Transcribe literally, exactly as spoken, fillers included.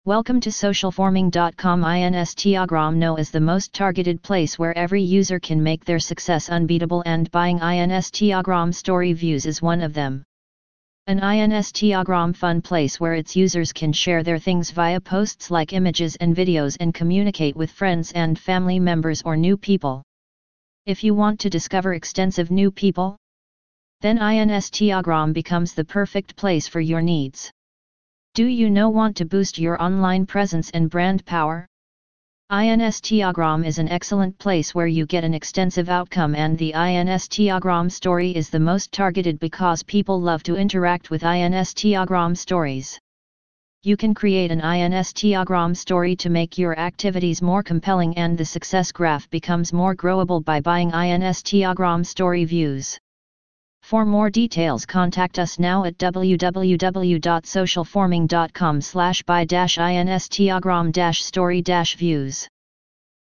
Welcome to socialforming dot com. Instagram known as the most targeted place where every user can make their success unbeatable, and buying Instagram story views is one of them. An Instagram fun place where its users can share their things via posts like images and videos and communicate with friends and family members or new people. If you want to discover extensive new people, then Instagram becomes the perfect place for your needs. Do you know want to boost your online presence and brand power? Instagram is an excellent place where you get an extensive outcome, and the Instagram story is the most targeted because people love to interact with Instagram stories. You can create an Instagram story to make your activities more compelling, and the success graph becomes more growable by buying Instagram story views. For more details, contact us now at w w w dot socialforming dot com slash buy Instagram story views.